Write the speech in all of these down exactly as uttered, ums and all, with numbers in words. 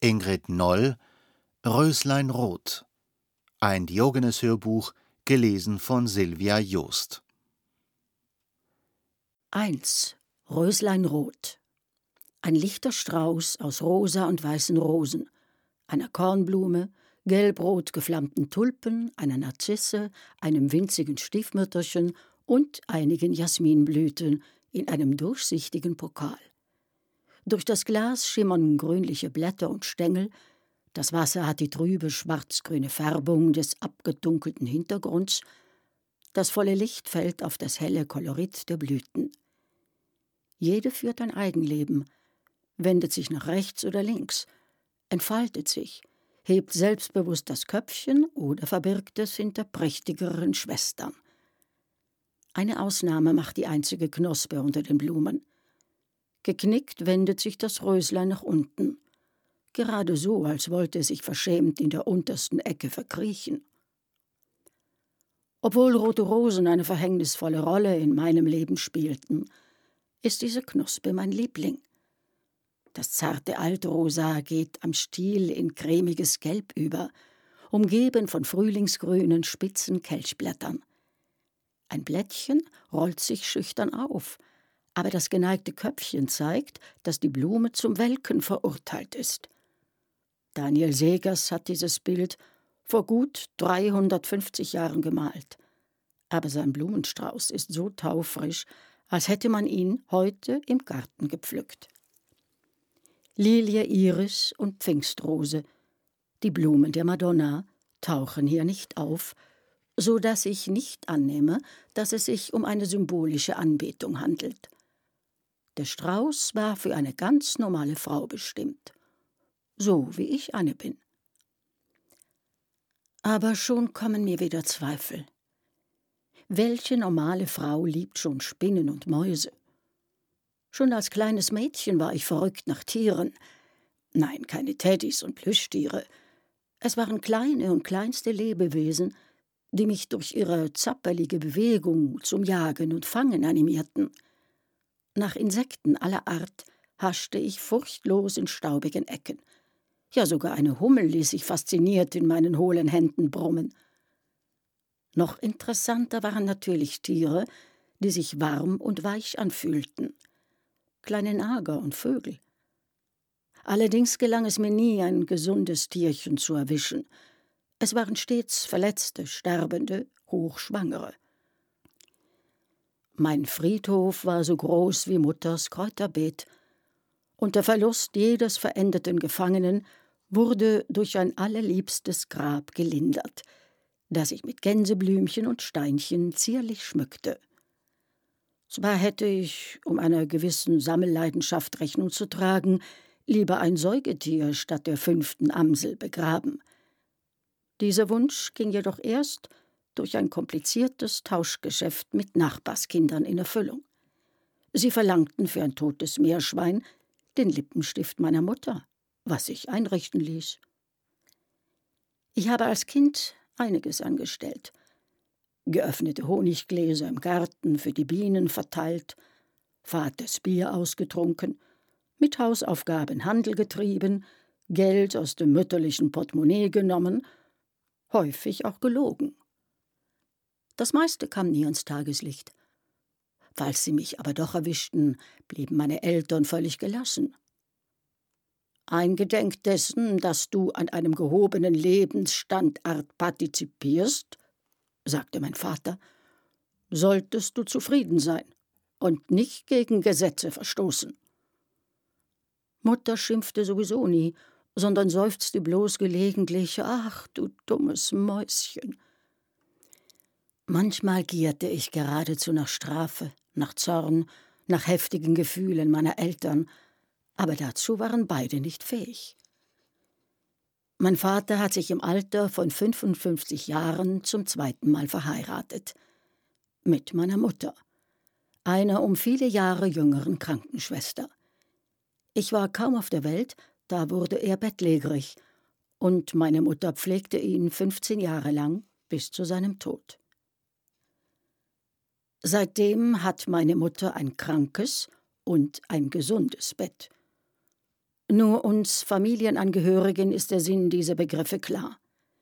Ingrid Noll, Röslein Rot. Ein Diogenes-Hörbuch, gelesen von Silvia Joost. eins. Röslein Rot. Ein lichter Strauß aus rosa und weißen Rosen, einer Kornblume, gelbrot geflammten Tulpen, einer Narzisse, einem winzigen Stiefmütterchen und einigen Jasminblüten in einem durchsichtigen Pokal. Durch das Glas schimmern grünliche Blätter und Stängel, das Wasser hat die trübe schwarzgrüne Färbung des abgedunkelten Hintergrunds, das volle Licht fällt auf das helle Kolorit der Blüten. Jede führt ein Eigenleben, wendet sich nach rechts oder links, entfaltet sich, hebt selbstbewusst das Köpfchen oder verbirgt es hinter prächtigeren Schwestern. Eine Ausnahme macht die einzige Knospe unter den Blumen. Geknickt wendet sich das Röslein nach unten, gerade so, als wollte es sich verschämt in der untersten Ecke verkriechen. Obwohl rote Rosen eine verhängnisvolle Rolle in meinem Leben spielten, ist diese Knospe mein Liebling. Das zarte Altrosa geht am Stiel in cremiges Gelb über, umgeben von frühlingsgrünen, spitzen Kelchblättern. Ein Blättchen rollt sich schüchtern auf, aber das geneigte Köpfchen zeigt, dass die Blume zum Welken verurteilt ist. Daniel Segers hat dieses Bild vor gut dreihundertfünfzig Jahren gemalt, aber sein Blumenstrauß ist so taufrisch, als hätte man ihn heute im Garten gepflückt. Lilie, Iris und Pfingstrose, die Blumen der Madonna, tauchen hier nicht auf, so dass ich nicht annehme, dass es sich um eine symbolische Anbetung handelt. Der Strauß war für eine ganz normale Frau bestimmt, so wie ich eine bin. Aber schon kommen mir wieder Zweifel. Welche normale Frau liebt schon Spinnen und Mäuse? Schon als kleines Mädchen war ich verrückt nach Tieren. Nein, keine Teddys und Plüschtiere. Es waren kleine und kleinste Lebewesen, die mich durch ihre zappelige Bewegung zum Jagen und Fangen animierten. Nach Insekten aller Art haschte ich furchtlos in staubigen Ecken. Ja, sogar eine Hummel ließ sich fasziniert in meinen hohlen Händen brummen. Noch interessanter waren natürlich Tiere, die sich warm und weich anfühlten. Kleine Nager und Vögel. Allerdings gelang es mir nie, ein gesundes Tierchen zu erwischen. Es waren stets Verletzte, Sterbende, Hochschwangere. Mein Friedhof war so groß wie Mutters Kräuterbeet, und der Verlust jedes verendeten Gefangenen wurde durch ein allerliebstes Grab gelindert, das ich mit Gänseblümchen und Steinchen zierlich schmückte. Zwar hätte ich, um einer gewissen Sammelleidenschaft Rechnung zu tragen, lieber ein Säugetier statt der fünften Amsel begraben. Dieser Wunsch ging jedoch erst durch ein kompliziertes Tauschgeschäft mit Nachbarskindern in Erfüllung. Sie verlangten für ein totes Meerschwein den Lippenstift meiner Mutter, was sich einrichten ließ. Ich habe als Kind einiges angestellt. Geöffnete Honiggläser im Garten für die Bienen verteilt, Vaters Bier ausgetrunken, mit Hausaufgaben Handel getrieben, Geld aus dem mütterlichen Portemonnaie genommen, häufig auch gelogen. Das meiste kam nie ans Tageslicht. Falls sie mich aber doch erwischten, blieben meine Eltern völlig gelassen. Eingedenk dessen, dass du an einem gehobenen Lebensstandard partizipierst, sagte mein Vater, solltest du zufrieden sein und nicht gegen Gesetze verstoßen. Mutter schimpfte sowieso nie, sondern seufzte bloß gelegentlich, ach, du dummes Mäuschen. Manchmal gierte ich geradezu nach Strafe, nach Zorn, nach heftigen Gefühlen meiner Eltern, aber dazu waren beide nicht fähig. Mein Vater hat sich im Alter von fünfundfünfzig Jahren zum zweiten Mal verheiratet. Mit meiner Mutter, einer um viele Jahre jüngeren Krankenschwester. Ich war kaum auf der Welt, da wurde er bettlägerig, und meine Mutter pflegte ihn fünfzehn Jahre lang bis zu seinem Tod. Seitdem hat meine Mutter ein krankes und ein gesundes Bett. Nur uns Familienangehörigen ist der Sinn dieser Begriffe klar.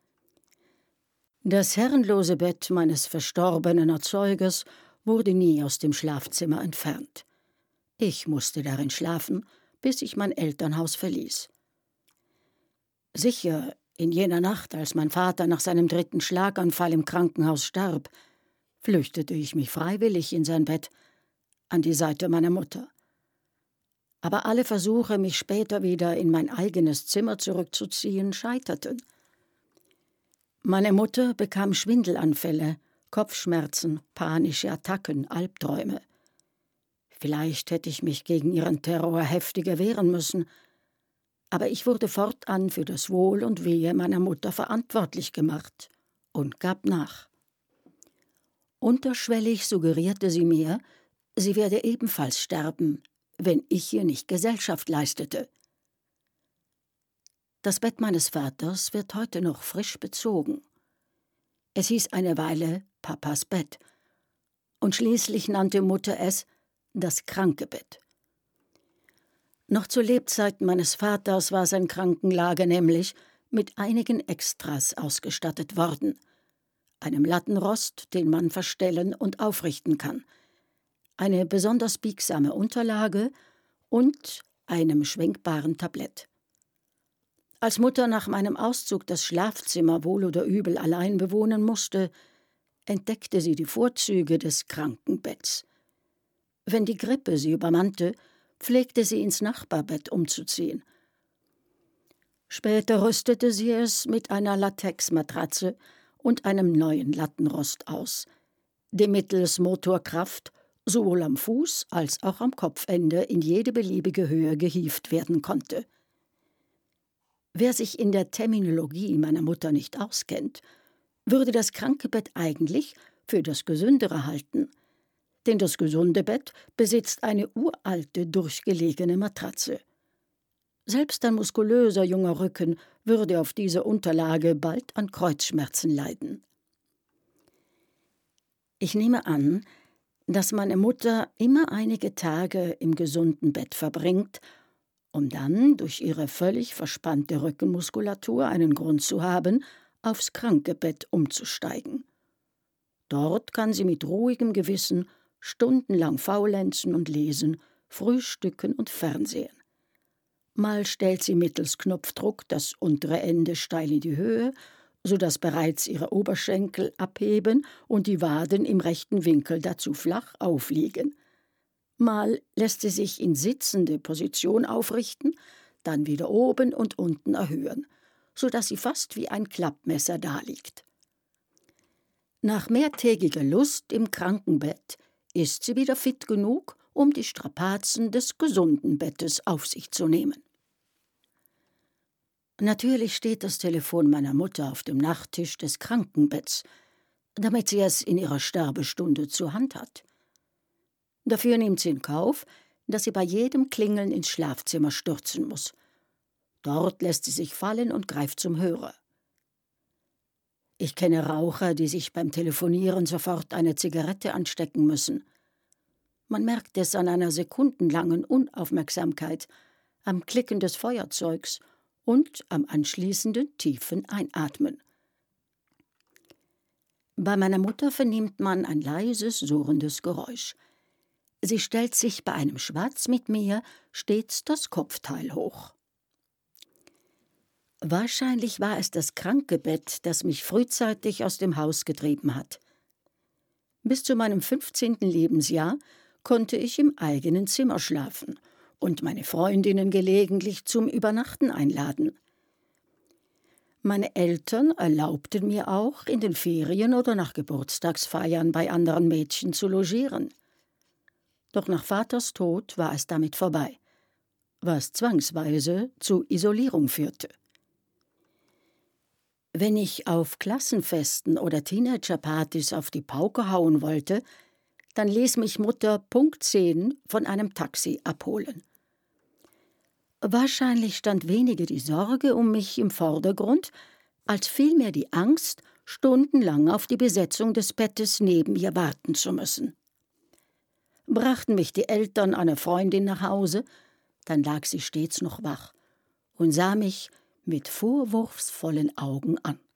Das herrenlose Bett meines verstorbenen Erzeugers wurde nie aus dem Schlafzimmer entfernt. Ich musste darin schlafen, bis ich mein Elternhaus verließ. Sicher, in jener Nacht, als mein Vater nach seinem dritten Schlaganfall im Krankenhaus starb, flüchtete ich mich freiwillig in sein Bett, an die Seite meiner Mutter. Aber alle Versuche, mich später wieder in mein eigenes Zimmer zurückzuziehen, scheiterten. Meine Mutter bekam Schwindelanfälle, Kopfschmerzen, panische Attacken, Albträume. Vielleicht hätte ich mich gegen ihren Terror heftiger wehren müssen, aber ich wurde fortan für das Wohl und Wehe meiner Mutter verantwortlich gemacht und gab nach. Unterschwellig suggerierte sie mir, sie werde ebenfalls sterben, wenn ich ihr nicht Gesellschaft leistete. Das Bett meines Vaters wird heute noch frisch bezogen. Es hieß eine Weile Papas Bett, und schließlich nannte Mutter es das Krankebett. Noch zu Lebzeiten meines Vaters war sein Krankenlager nämlich mit einigen Extras ausgestattet worden. Einem Lattenrost, den man verstellen und aufrichten kann, eine besonders biegsame Unterlage und einem schwenkbaren Tablett. Als Mutter nach meinem Auszug das Schlafzimmer wohl oder übel allein bewohnen musste, entdeckte sie die Vorzüge des Krankenbetts. Wenn die Grippe sie übermannte, pflegte sie ins Nachbarbett umzuziehen. Später rüstete sie es mit einer Latexmatratze und einem neuen Lattenrost aus, dem mittels Motorkraft sowohl am Fuß als auch am Kopfende in jede beliebige Höhe gehievt werden konnte. Wer sich in der Terminologie meiner Mutter nicht auskennt, würde das Krankebett eigentlich für das Gesündere halten, denn das gesunde Bett besitzt eine uralte, durchgelegene Matratze. Selbst ein muskulöser junger Rücken würde auf dieser Unterlage bald an Kreuzschmerzen leiden. Ich nehme an, dass meine Mutter immer einige Tage im gesunden Bett verbringt, um dann durch ihre völlig verspannte Rückenmuskulatur einen Grund zu haben, aufs Krankebett umzusteigen. Dort kann sie mit ruhigem Gewissen stundenlang faulenzen und lesen, frühstücken und fernsehen. Mal stellt sie mittels Knopfdruck das untere Ende steil in die Höhe, sodass bereits ihre Oberschenkel abheben und die Waden im rechten Winkel dazu flach aufliegen. Mal lässt sie sich in sitzende Position aufrichten, dann wieder oben und unten erhöhen, sodass sie fast wie ein Klappmesser daliegt. Nach mehrtägiger Lust im Krankenbett ist sie wieder fit genug, um die Strapazen des gesunden Bettes auf sich zu nehmen. Natürlich steht das Telefon meiner Mutter auf dem Nachttisch des Krankenbetts, damit sie es in ihrer Sterbestunde zur Hand hat. Dafür nimmt sie in Kauf, dass sie bei jedem Klingeln ins Schlafzimmer stürzen muss. Dort lässt sie sich fallen und greift zum Hörer. Ich kenne Raucher, die sich beim Telefonieren sofort eine Zigarette anstecken müssen. Man merkt es an einer sekundenlangen Unaufmerksamkeit, am Klicken des Feuerzeugs und am anschließenden tiefen Einatmen. Bei meiner Mutter vernimmt man ein leises, surrendes Geräusch. Sie stellt sich bei einem Schwatz mit mir stets das Kopfteil hoch. Wahrscheinlich war es das Krankebett, das mich frühzeitig aus dem Haus getrieben hat. Bis zu meinem fünfzehnten Lebensjahr konnte ich im eigenen Zimmer schlafen und meine Freundinnen gelegentlich zum Übernachten einladen. Meine Eltern erlaubten mir auch, in den Ferien oder nach Geburtstagsfeiern bei anderen Mädchen zu logieren. Doch nach Vaters Tod war es damit vorbei, was zwangsweise zu Isolierung führte. Wenn ich auf Klassenfesten oder Teenagerpartys auf die Pauke hauen wollte, dann ließ mich Mutter Punkt zehn von einem Taxi abholen. Wahrscheinlich stand weniger die Sorge um mich im Vordergrund, als vielmehr die Angst, stundenlang auf die Besetzung des Bettes neben ihr warten zu müssen. Brachten mich die Eltern einer Freundin nach Hause, dann lag sie stets noch wach und sah mich mit vorwurfsvollen Augen an.